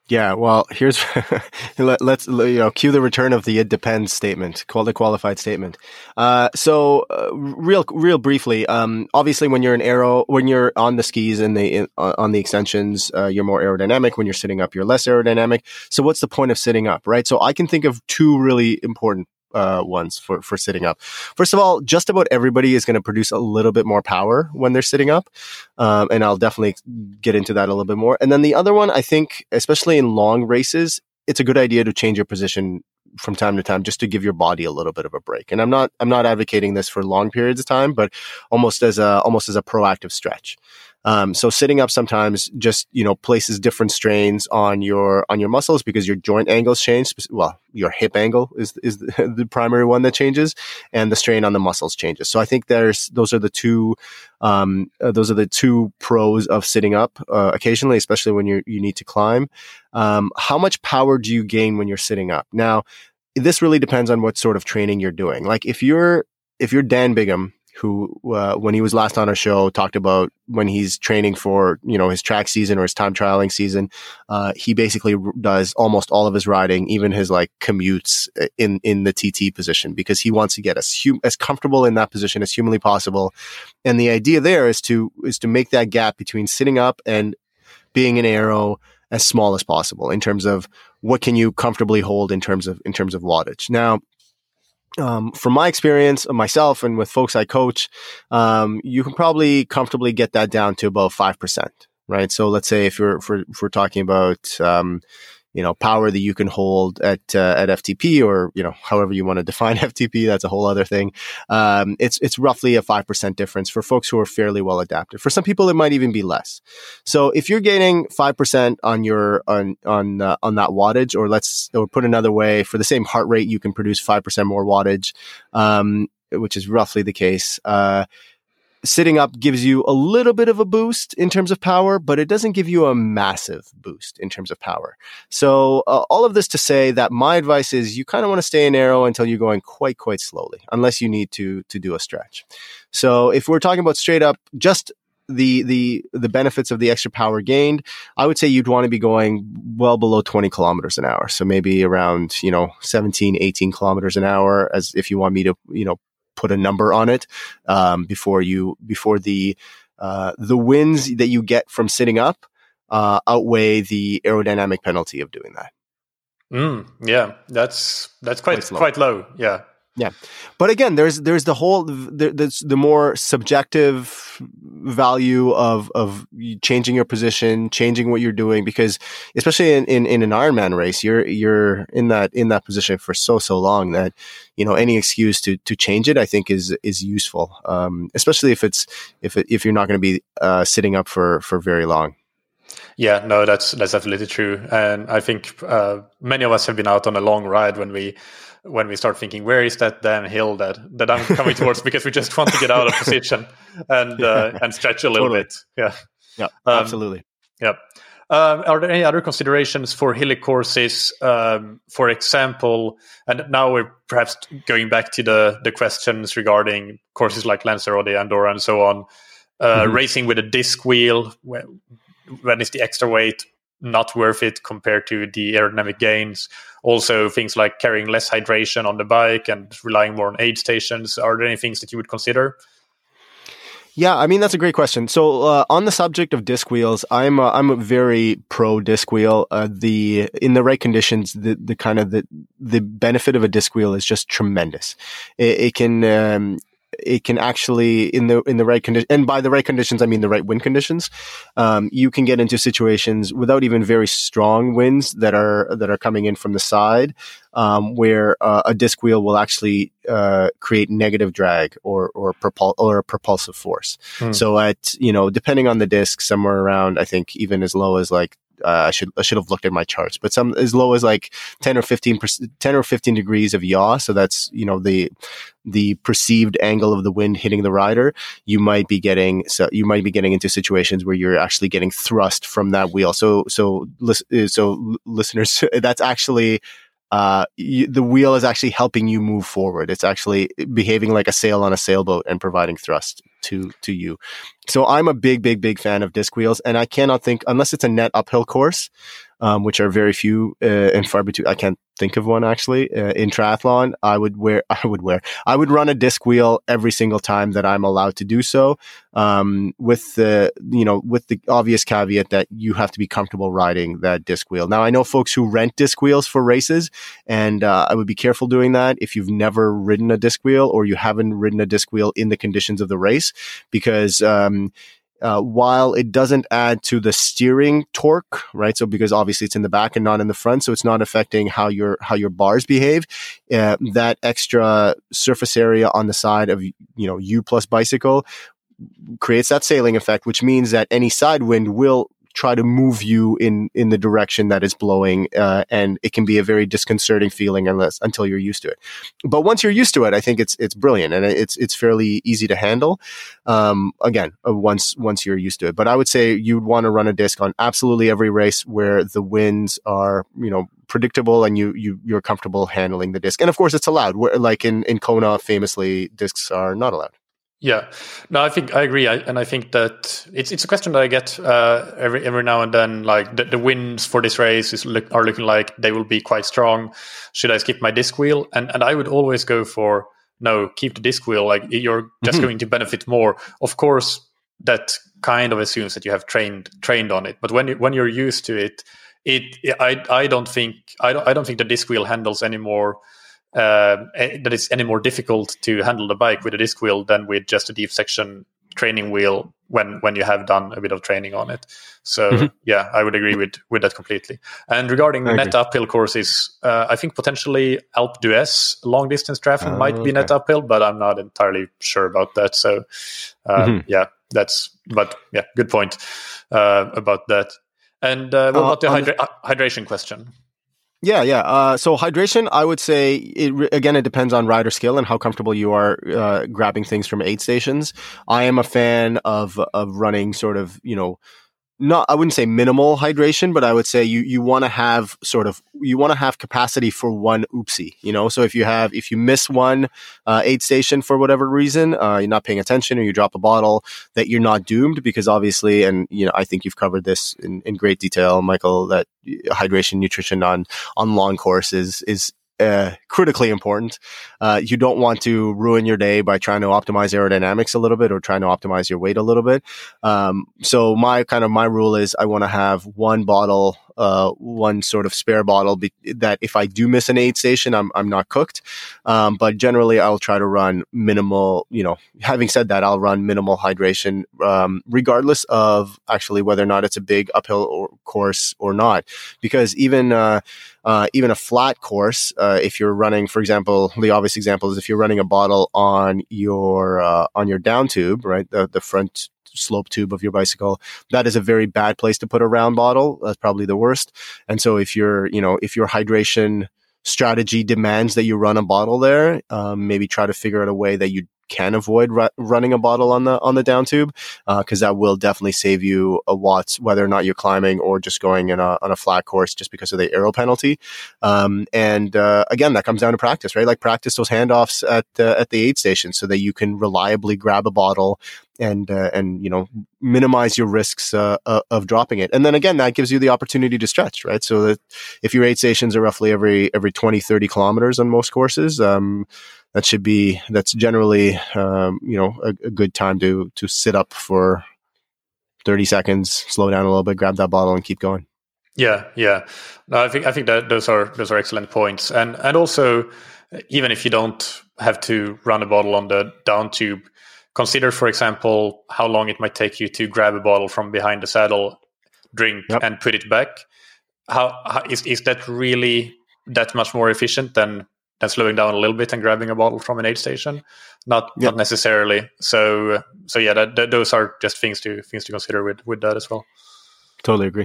Yeah, well, here's let, let's you know cue the return of the "it depends" statement, called the qualified statement. Uh, so, uh, real, real briefly, um, obviously, when you're an aero, when you're on the skis and the in, uh, on the extensions, uh, you're more aerodynamic. When you're sitting up, you're less aerodynamic. So, what's the point of sitting up, right? So, I can think of two really important uh, ones for, for sitting up. First of all, just about everybody is going to produce a little bit more power when they're sitting up. Um, and I'll definitely get into that a little bit more. And then the other one, I think, especially in long races, it's a good idea to change your position from time to time just to give your body a little bit of a break. And I'm not, I'm not advocating this for long periods of time, but almost as a, almost as a proactive stretch. Um, so sitting up sometimes just, you know, places different strains on your, on your muscles because your joint angles change. Well, your hip angle is, is the, the primary one that changes, and the strain on the muscles changes. So I think there's, those are the two, um, uh, those are the two pros of sitting up, uh, occasionally, especially when you you need to climb. Um, how much power do you gain when you're sitting up? Now, this really depends on what sort of training you're doing. Like if you're, if you're Dan Bigham, who, uh, when he was last on our show, talked about when he's training for, you know, his track season or his time trialing season, uh, he basically r- does almost all of his riding, even his like commutes in, in the T T position, because he wants to get as hum- as comfortable in that position as humanly possible. And the idea there is to, is to make that gap between sitting up and being an aero as small as possible in terms of what can you comfortably hold in terms of, in terms of wattage. Now, Um, from my experience of myself and with folks I coach, um, you can probably comfortably get that down to about five percent, right? So let's say if you're, if we're, if we're talking about, um, you know, power that you can hold at, uh, at F T P, or, you know, however you want to define F T P, that's a whole other thing. Um, it's, it's roughly a five percent difference for folks who are fairly well adapted. For some people, it might even be less. So if you're gaining five percent on your, on, on, uh, on that wattage, or let's, or put another way, for the same heart rate, you can produce five percent more wattage, um, which is roughly the case. Uh, Sitting up gives you a little bit of a boost in terms of power, but it doesn't give you a massive boost in terms of power. So uh, all of this to say that my advice is you kind of want to stay in aero until you're going quite, quite slowly, unless you need to to do a stretch. So if we're talking about straight up, just the the the benefits of the extra power gained, I would say you'd want to be going well below twenty kilometers an hour. So maybe around, you know, seventeen, eighteen kilometers an hour, as if you want me to, you know, put a number on it, um, before you, before the, uh, the wins that you get from sitting up, uh, outweigh the aerodynamic penalty of doing that. Mm, yeah, that's, that's quite, Quite low. quite low. Yeah. Yeah. But again, there's, there's the whole, there, there's the more subjective value of, of changing your position, changing what you're doing, because especially in, in, in an Ironman race, you're, you're in that, in that position for so, so long that, you know, any excuse to, to change it, I think is, is useful. Um, especially if it's, if it, if you're not going to be, uh, sitting up for, for very long. Yeah, no, that's, that's absolutely true. And I think, uh, many of us have been out on a long ride when we, when we start thinking, where is that damn hill that, that I'm coming towards? Because we just want to get out of position and uh, and stretch a little Totally. bit. Yeah, yeah, um, absolutely. Yeah. Um, are there any other considerations for hilly courses? Um, for example, and now we're perhaps going back to the the questions regarding courses like Lanzarote, Andorra, and so on. Uh, mm-hmm. Racing with a disc wheel, when, when is the extra weight not worth it compared to the aerodynamic gains? Also, things like carrying less hydration on the bike and relying more on aid stations. Are there any things that you would consider? Yeah, I mean, that's a great question. So uh, on the subject of disc wheels, I'm a, I'm a very pro disc wheel. Uh, the in the right conditions, the the kind of the the benefit of a disc wheel is just tremendous. It, it can um, it can actually in the in the right condition, and by the right conditions, I mean the right wind conditions. Um, you can get into situations without even very strong winds that are that are coming in from the side, um, where uh, a disc wheel will actually uh, create negative drag or or propul- or a propulsive force. Hmm. So at you know depending on the disc, somewhere around I think even as low as like. Uh, I should I should have looked at my charts, but some as low as like ten or fifteen ten or fifteen degrees of yaw. So that's you know the the perceived angle of the wind hitting the rider. You might be getting so you might be getting into situations where you're actually getting thrust from that wheel. So so so listeners, that's actually. Uh, you, the wheel is actually helping you move forward. It's actually behaving like a sail on a sailboat and providing thrust to, to you. So I'm a big, big, big fan of disc wheels, and I cannot think, unless it's a net uphill course, um, which are very few uh, and far between. I can't think of one actually uh, in triathlon. I would wear, I would wear, I would run a disc wheel every single time that I'm allowed to do so. Um, with the, you know, with the obvious caveat that you have to be comfortable riding that disc wheel. Now, I know folks who rent disc wheels for races, and uh, I would be careful doing that if you've never ridden a disc wheel or you haven't ridden a disc wheel in the conditions of the race, because, um, Uh, while it doesn't add to the steering torque, right? So because obviously it's in the back and not in the front, so it's not affecting how your how your bars behave. Uh, that extra surface area on the side of, you know, you plus bicycle creates that sailing effect, which means that any side wind will try to move you in in the direction that is blowing, uh, and it can be a very disconcerting feeling unless until you're used to it. But once you're used to it, I think it's it's brilliant, and it's it's fairly easy to handle. Um, again, uh, once once you're used to it. But I would say you'd want to run a disc on absolutely every race where the winds are, you know, predictable and you you you're comfortable handling the disc. And of course, it's allowed. Where, like in in Kona, famously, discs are not allowed. Yeah, no, I think I agree, I, and I think that it's it's a question that I get uh, every every now and then. Like the, the winds for this race is look, are looking like they will be quite strong. Should I skip my disc wheel? And and I would always go for no, keep the disc wheel. Like you're just mm-hmm. going to benefit more. Of course, that kind of assumes that you have trained trained on it. But when you, when you're used to it, it I I don't think I don't I don't think the disc wheel handles any more. Uh, that it's any more difficult to handle the bike with a disc wheel than with just a deep section training wheel when when you have done a bit of training on it. So mm-hmm. yeah, I would agree with with that completely. And regarding the net uphill courses, uh, I think potentially Alpe d'Huez long distance triathlon uh, might be okay. net uphill, but I'm not entirely sure about that. So uh, mm-hmm. yeah, that's but yeah, good point uh, about that. And uh, what uh, about the hydra- the- hydration question? Yeah, yeah. Uh, so hydration, I would say, it, again, it depends on rider skill and how comfortable you are uh, grabbing things from aid stations. I am a fan of of running sort of, you know, not, I wouldn't say minimal hydration, but I would say you, you want to have sort of, you want to have capacity for one oopsie, you know? So if you have, if you miss one, uh, aid station for whatever reason, uh, you're not paying attention or you drop a bottle, that you're not doomed, because obviously, and, you know, I think you've covered this in, in great detail, Michael, that hydration, nutrition on, on long courses is, Uh, critically important. Uh, you don't want to ruin your day by trying to optimize aerodynamics a little bit or trying to optimize your weight a little bit. Um, so my kind of my rule is I want to have one bottle, uh, one sort of spare bottle be- that if I do miss an aid station, I'm I'm not cooked. Um, but generally, I'll try to run minimal. You know, having said that, I'll run minimal hydration, um, regardless of actually whether or not it's a big uphill or course or not, because even uh, Uh, even a flat course, uh, if you're running, for example, the obvious example is if you're running a bottle on your uh, on your down tube, right, the, the front slope tube of your bicycle, that is a very bad place to put a round bottle. That's probably the worst. And so if you're, you know, if your hydration strategy demands that you run a bottle there, um, maybe try to figure out a way that you can avoid ru- running a bottle on the on the down tube, because uh, that will definitely save you a watts, whether or not you're climbing or just going in a, on a flat course, just because of the aero penalty. Um, and uh, again, that comes down to practice, right? Like practice those handoffs at uh, at the aid station so that you can reliably grab a bottle and uh, and you know minimize your risks uh, uh, of dropping it. And then again, that gives you the opportunity to stretch, right? So that if your aid stations are roughly every every twenty, thirty kilometers on most courses, um, that should be, that's generally, um, you know, a, a good time to, to sit up for thirty seconds, slow down a little bit, grab that bottle and keep going. Yeah. Yeah. No, I think, I think that those are, those are excellent points. And, and also, even if you don't have to run a bottle on the down tube, consider, for example, how long it might take you to grab a bottle from behind the saddle, drink yep. and put it back. How, how is, is that really that much more efficient than than slowing down a little bit and grabbing a bottle from an aid station? Not yep. not necessarily. So so yeah, that, that, those are just things to things to consider with, with that as well. Totally agree.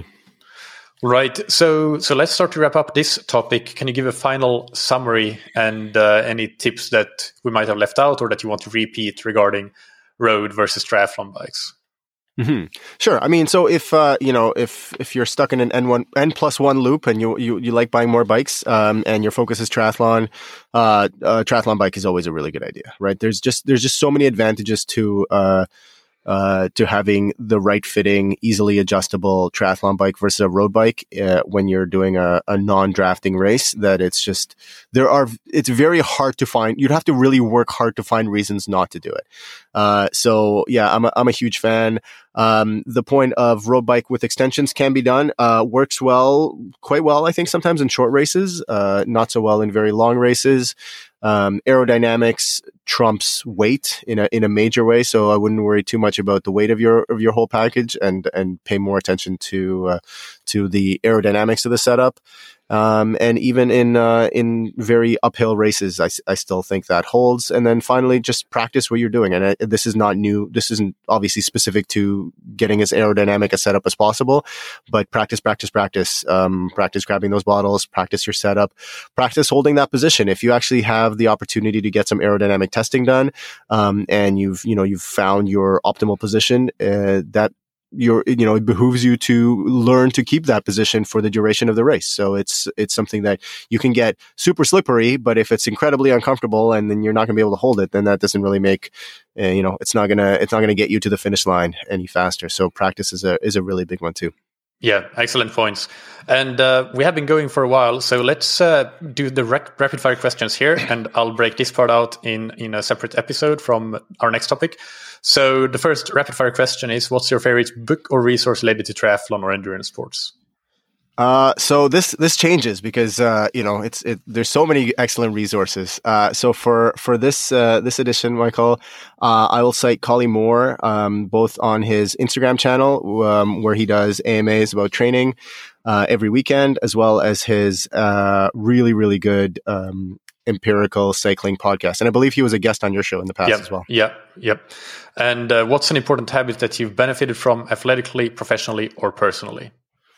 Right. So so let's start to wrap up this topic. Can you give a final summary and uh, any tips that we might have left out or that you want to repeat regarding road versus triathlon bikes? Mm-hmm. Sure. I mean, so if, uh, you know, if, if you're stuck in an N one, N plus one loop and you, you, you like buying more bikes, um, and your focus is triathlon, uh, a triathlon bike is always a really good idea, right? There's just, there's just so many advantages to, uh, uh, to having the right fitting, easily adjustable triathlon bike versus a road bike uh, when you're doing a, a non-drafting race, that it's just, there are, it's very hard to find, you'd have to really work hard to find reasons not to do it. Uh, so yeah, I'm a, I'm a huge fan. Um, the point of road bike with extensions can be done, uh, works well, quite well, I think sometimes in short races, uh, not so well in very long races. Um, aerodynamics trumps weight in a in a major way, so I wouldn't worry too much about the weight of your of your whole package, and and pay more attention to uh, to the aerodynamics of the setup. Um, and even in uh, in very uphill races, I, I still think that holds. And then finally, just practice what you're doing. And I, this is not new. This isn't obviously specific to getting as aerodynamic a setup as possible, but practice, practice, practice. Um, practice grabbing those bottles. Practice your setup. Practice holding that position. If you actually have the opportunity to get some aerodynamic testing done, um, and you've you know you've found your optimal position, uh, that. You're, you know, it behooves you to learn to keep that position for the duration of the race. So it's, it's something that you can get super slippery, but if it's incredibly uncomfortable and then you're not going to be able to hold it, then that doesn't really make, uh, you know, it's not going to, it's not going to get you to the finish line any faster. So practice is a, is a really big one too. Yeah, excellent points. And uh, we have been going for a while, so let's uh, do the rec- rapid fire questions here, and I'll break this part out in, in a separate episode from our next topic. So the first rapid fire question is, what's your favorite book or resource related to triathlon or endurance sports? Uh, so this, this changes because, uh, you know, it's, it, there's so many excellent resources. Uh, so for, for this, uh, this edition, Michael, uh, I will cite Collie Moore, um, both on his Instagram channel, um, where he does A M As about training, uh, every weekend, as well as his, uh, really, really good, um, empirical cycling podcast. And I believe he was a guest on your show in the past yep, as well. Yep. Yep. And, uh, what's an important habit that you've benefited from athletically, professionally, or personally?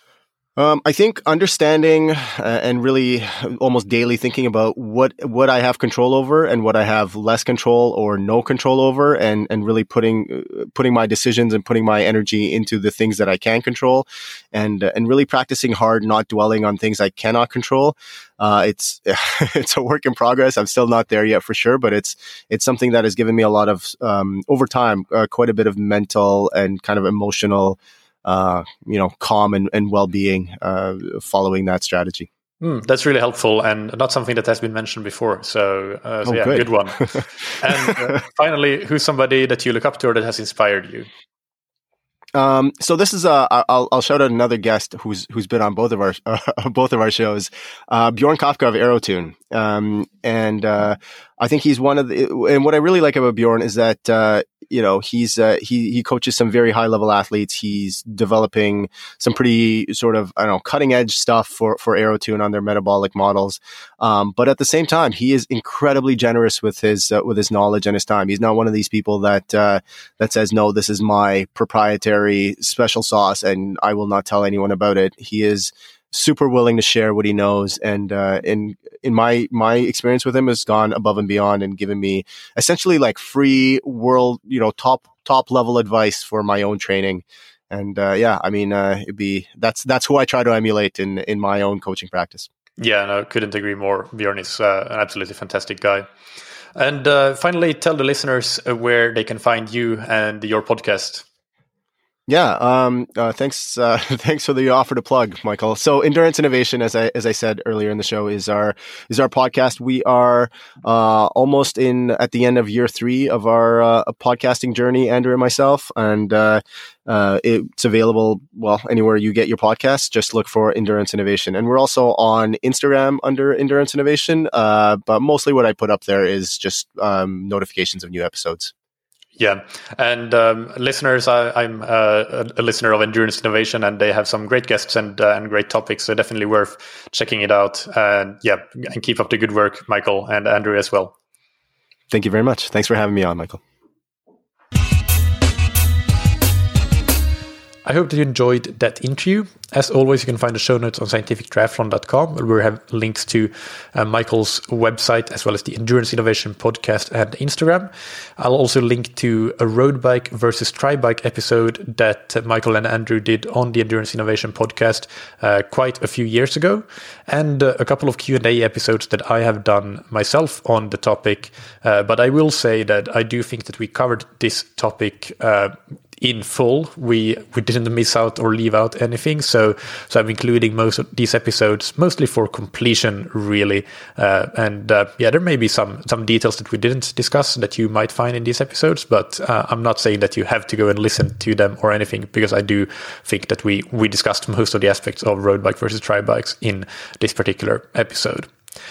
Um, I think understanding uh, and really almost daily thinking about what what I have control over and what I have less control or no control over, and and really putting uh, putting my decisions and putting my energy into the things that I can control, and uh, and really practicing hard, not dwelling on things I cannot control. Uh, it's it's a work in progress. I'm still not there yet for sure, but it's it's something that has given me a lot of um, over time, uh, quite a bit of mental and kind of emotional. Uh, you know, calm and, and well-being uh, following that strategy. Mm, that's really helpful and not something that has been mentioned before. So, uh, so oh, yeah, good, good one. And uh, finally, who's somebody that you look up to or that has inspired you? Um, so this is uh, I'll I'll shout out another guest who's who's been on both of our uh, both of our shows, uh, Bjorn Kafka of Aerotune, um, and uh, I think he's one of the. And what I really like about Bjorn is that uh, you know he's uh, he he coaches some very high level athletes. He's developing some pretty sort of I don't know cutting edge stuff for for Aerotune on their metabolic models. Um, but at the same time, he is incredibly generous with his uh, with his knowledge and his time. He's not one of these people that uh, that says no, this is my proprietary special sauce and I will not tell anyone about it. He is super willing to share what he knows, and uh, in in my my experience with him has gone above and beyond and given me essentially like free world, you know, top top level advice for my own training. And uh, yeah, I mean, uh, it'd be that's that's who I try to emulate in in my own coaching practice. Yeah, no, couldn't agree more. Bjorn is uh, an absolutely fantastic guy. And uh, finally, tell the listeners uh, where they can find you and your podcast. Yeah, um, uh, thanks. Uh, thanks for the offer to plug, Michael. So, Endurance Innovation, as I as I said earlier in the show, is our is our podcast. We are uh, almost in at the end of year three of our uh, podcasting journey, Andrew and myself, and uh, uh, it's available well anywhere you get your podcasts. Just look for Endurance Innovation, and we're also on Instagram under Endurance Innovation. Uh, but mostly, what I put up there is just um, notifications of new episodes. Yeah, and um, listeners, I, I'm uh, a listener of Endurance Innovation, and they have some great guests and uh, and great topics. So definitely worth checking it out. And yeah, and keep up the good work, Michael and Andrew as well. Thank you very much. Thanks for having me on, Michael. I hope that you enjoyed that interview. As always, you can find the show notes on scientific triathlon dot com, where we have links to uh, Michael's website, as well as the Endurance Innovation podcast and Instagram. I'll also link to a road bike versus tri bike episode that uh, Michael and Andrew did on the Endurance Innovation podcast uh, quite a few years ago, and uh, a couple of Q and A episodes that I have done myself on the topic. Uh, but I will say that I do think that we covered this topic uh, in full. We we didn't miss out or leave out anything. So so I'm including most of these episodes mostly for completion, really. Uh, and uh, yeah, there may be some some details that we didn't discuss that you might find in these episodes, but uh, I'm not saying that you have to go and listen to them or anything, because I do think that we we discussed most of the aspects of road bike versus tri bikes in this particular episode.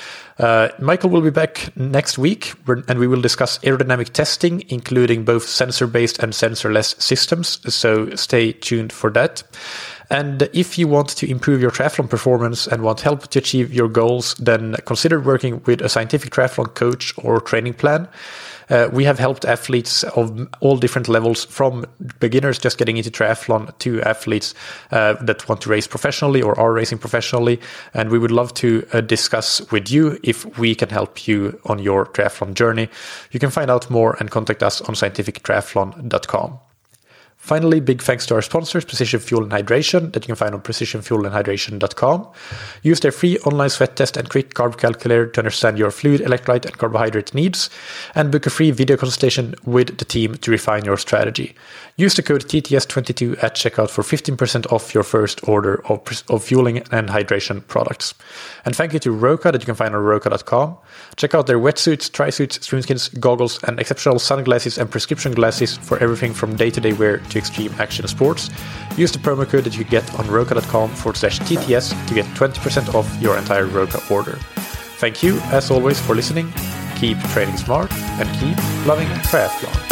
Uh, Michael will be back next week, and we will discuss aerodynamic testing, including both sensor-based and sensor-less systems, so stay tuned for that. And if you want to improve your triathlon performance and want help to achieve your goals, then consider working with a scientific triathlon coach or training plan. Uh, we have helped athletes of all different levels, from beginners just getting into triathlon to athletes uh, that want to race professionally or are racing professionally. And we would love to uh, discuss with you if we can help you on your triathlon journey. You can find out more and contact us on scientific triathlon dot com. Finally, big thanks to our sponsors, Precision Fuel and Hydration, that you can find on precision fuel and hydration dot com. Use their free online sweat test and quick carb calculator to understand your fluid, electrolyte, and carbohydrate needs, and book a free video consultation with the team to refine your strategy. Use the code T T S twenty-two at checkout for fifteen percent off your first order of, of fueling and hydration products. And thank you to Roka, that you can find on roka dot com. Check out their wetsuits, tri-suits, swimskins, goggles, and exceptional sunglasses and prescription glasses for everything from day-to-day wear to extreme action sports. Use the promo code that you get on roka dot com forward slash T T S to get twenty percent off your entire Roka order. Thank you, as always, for listening. Keep training smart and keep loving triathlon.